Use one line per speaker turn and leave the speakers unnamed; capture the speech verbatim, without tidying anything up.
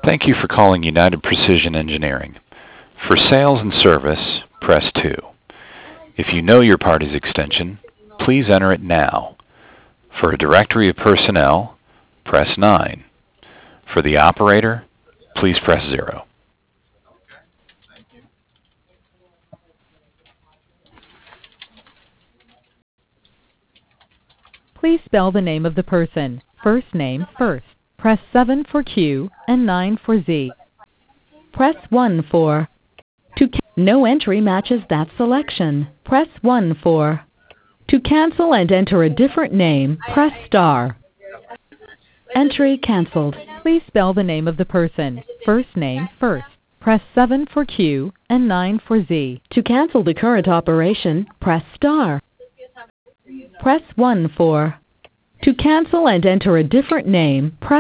Thank you for calling United Precision Engineering. For sales and service, press two. If you know your party's extension, please enter it now. For a directory of personnel, press nine. For the operator, please press zero.
Please spell the name of the person. First name first. Press seven for Q and nine for Z. Press one for to ca- no entry matches that selection. Press one for to cancel and enter a different name. Press star. Entry canceled. Please spell the name of the person. First name first. Press seven for Q and nine for Z. To cancel the current operation, press star. Press one for to cancel and enter a different name. Press